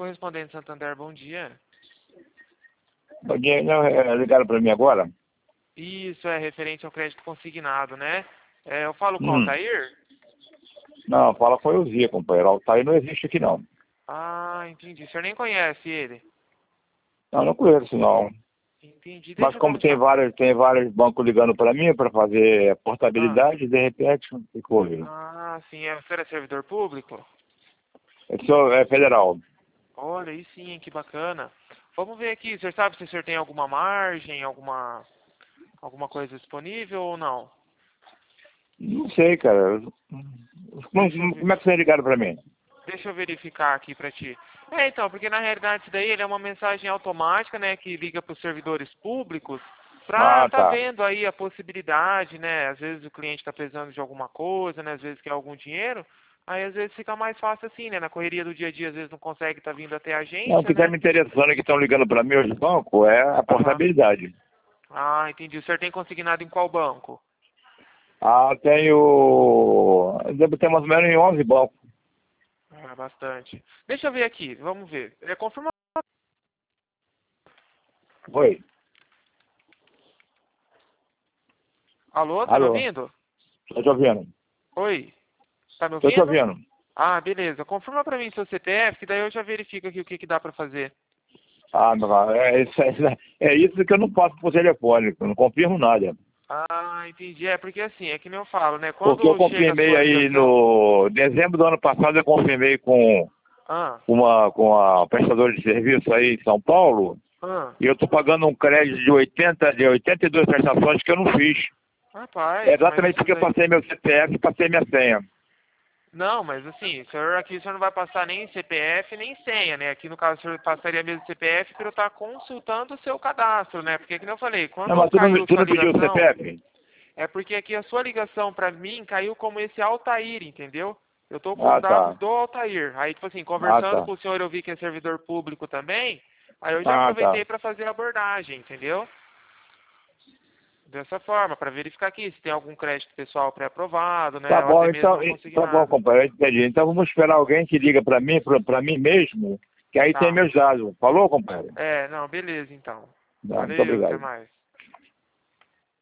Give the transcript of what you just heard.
correspondente Santander, bom dia. Bom dia, não, ligaram para mim agora? Isso é referente ao crédito consignado, né? Eu falo com o Altair? Não, fala com o Elzia, companheiro. O Altair não existe aqui, não. Ah, entendi. O senhor nem conhece ele? Não, não conheço, não. Entendi. Mas Deixa eu como tem perguntar. vários bancos ligando para mim para fazer Ah, portabilidade, de repente, ficou ouvindo. sim. O senhor é servidor público? Eu sou federal. Olha, aí sim, que bacana. Vamos ver aqui. O senhor sabe se o senhor tem alguma margem, alguma coisa disponível ou não? Não sei, cara. Deixa eu ver. Como é que vocês ligaram para mim? Deixa eu verificar aqui pra ti. Então, porque na realidade isso daí ele é uma mensagem automática, né, que liga para os servidores públicos pra Ah, tá tá. vendo aí a possibilidade, né, às vezes o cliente tá precisando de alguma coisa, né, às vezes quer algum dinheiro, aí às vezes fica mais fácil assim, né, na correria do dia a dia às vezes não consegue tá vindo até a Não, o que agência, está né. me interessando é que estão ligando para mim hoje do banco é a Aham. portabilidade. Ah, entendi. O senhor tem consignado em qual banco? Ah, devo ter mais ou menos em 11 bancos. Ah, bastante. Deixa eu ver aqui, vamos ver. Confirma. Oi. Alô, tá me Alô. ouvindo? Estou te ouvindo. Oi, tá me Estou te ouvindo? ouvindo. Ah, beleza. Confirma pra mim seu CPF, que daí eu já verifico aqui o que dá pra fazer. Ah, não, é isso que eu não passo por telefone, eu não confirmo nada. Ah, entendi. Porque assim, é que nem eu falo, né? Porque eu Quando chega a confirmei sua aí ligação... no dezembro do ano passado, eu confirmei Ah, com a prestadora de serviço aí em São Paulo, ah. e eu estou pagando um crédito de 82 prestações que eu não fiz. É Rapaz, mas exatamente isso porque eu daí... passei meu CPF e passei minha senha. Não, mas assim, o senhor não vai passar nem CPF nem senha, né? Aqui no caso o senhor passaria mesmo CPF para eu estar consultando o seu cadastro, né? Porque, como eu falei, Não, quando mas caiu tu sua não pediu o ligação, CPF? é porque aqui a sua ligação para mim caiu como esse Altair, entendeu? Eu tô com Ah, os dados tá. do Altair. Aí, tipo assim, Ah, conversando tá. com o senhor, eu vi que é servidor público também. Aí eu já Ah, tá. aproveitei para fazer a abordagem, entendeu? Dessa forma, para verificar aqui se tem algum crédito pessoal pré-aprovado, Tá né? Ou bom, até mesmo então, não tá bom, consignado. companheiro, eu entendi. Então vamos esperar alguém que liga para mim, para mim mesmo, que aí tem Tá. meus dados. Falou, companheiro? Não, beleza então. Tá, muito Valeu, até obrigado. mais.